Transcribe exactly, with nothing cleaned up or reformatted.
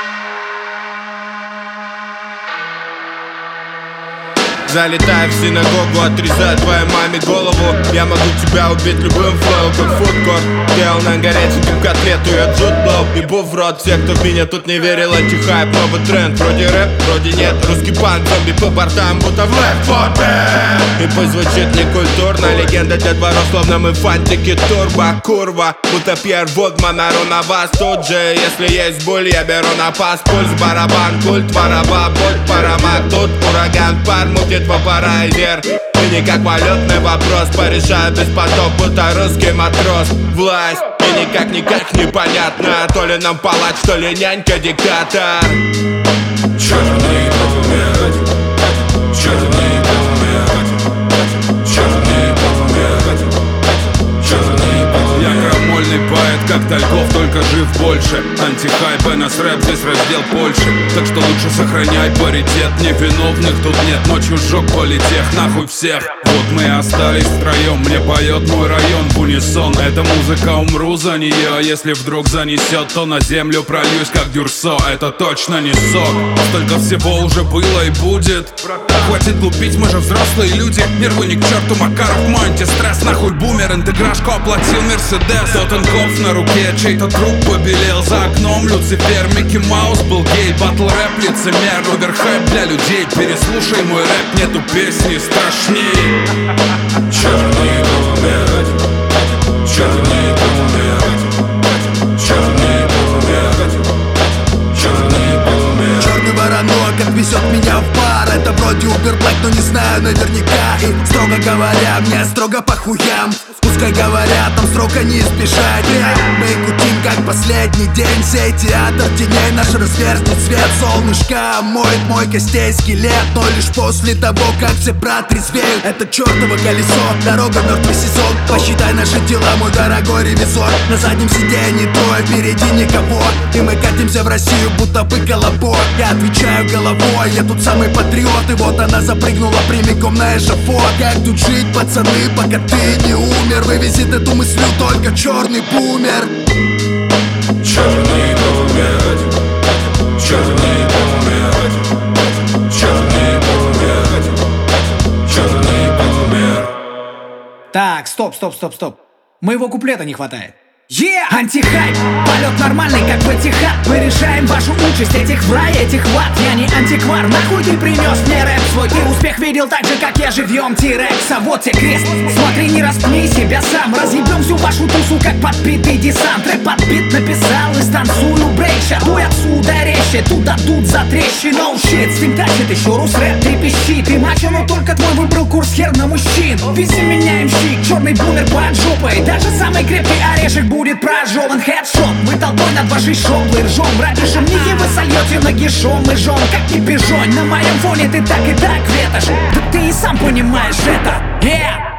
Залетаю в синагогу, отрезаю твоей маме голову. Я могу тебя убить любым флоу, как фудкорт. Делал на горяченьком котлету, я джуд лов. Ебу в рот всех, кто в меня тут не верил. Антихайп, новый тренд, вроде рэп, вроде нет. Русский панк, зомби по бортам, будто в Left four Dead. И пусть звучит некультурно, легенда для дворов, словно мы фантики турбо. Курва, будто Пьер Вудман, ору на вас тут же. Если есть боль, я беру на пас. Пульс, барабан, культ, вараба, будь парамат. Тут ураган, пар, мутит вапорайзер. И не как валютный вопрос, порешаю без поток, будто русский матрос. Власть, и никак-никак непонятно, то ли нам палач, то ли нянька-диктатор. Черный помер, черный помер, черный помер, черный помер. Я крамольный поэт, как Тальков, только жив больше. Антихайп, и нас рэп, здесь раздел Польши. Так что лучше сохраняй паритет. Невиновных тут нет, ночью сжег политех. Нахуй всех, вот мы и остались втроем. Мне поет мой район в унисон. Эта музыка, умру за нее. Если вдруг занесет, то на землю прольюсь, как Дюрсо. Это точно не сок. Столько всего уже было и будет. Хватит глупить, мы же взрослые люди. Нервы ни к черту, Макаров, мой антистресс. Нахуй бумер, интеграшку оплатил Мерседес. Тоттенкопф на руке, чей-то труп побелел. За окном Люцифер, Микки Маус был гей. Батл рэп, лицемер, оверхайп для людей. Переслушай мой рэп, нету песни страшней. Черный помер, черный помер, черный помер, черный помер. Черный воронок отвезет меня в бар. Это вроде Uber Black, но не знаю наверняка. И строго говоря, мне строго по хуям. Пускай говорят, там срока не избежать. Мы кутим как последний день. Сей театр теней наш разверзнет свет. Солнышко моет мой костей скелет. Но лишь после того, как все протрезвеют. Это чертово колесо, дорога мертвый сезон. Посчитай наши дела, мой дорогой ревизор. На заднем сиденье трое, впереди никого. И мы катимся в Россию, будто бы колобок. Я отвечаю головой, я тут самый патриот. И вот она запрыгнула прямиком на эшафот. Как тут жить, пацаны, пока ты не умер? Вывезет эту мысль только черный бумер. Черный помер, черный помер, черный помер, черный помер. Так, стоп, стоп, стоп, стоп. Моего куплета не хватает. Yeah! Антихайп, полет нормальный, как в Этихад. Мы решаем вашу участь, этих в рай, этих в ад. Я не антиквар, нахуй ты принес мне рэп свой. Ты успех видел так же, как я живьем Тирекс. А вот тебе крест, смотри, не распни себя сам. Разъебем всю вашу тусу, как подбитый десант. Рэп подбит написал и станцую брейк. Шатуй отсюда резче, тут дадут за трещи. No shit, стим тащит еще рус рэп трепещит. И мачо, но только твой выбрал курс хер на мужчин. Вези меня, имщик, черный бумер под жопой. Даже самый крепкий орешек будет прожеван хедшот. Мы толпой над вашей шоблой ржем. Ради шумники вы сольете нагишом и жжем, как кипишонь. На моем фоне ты так и так ветошь. Да ты и сам понимаешь это. Yeah!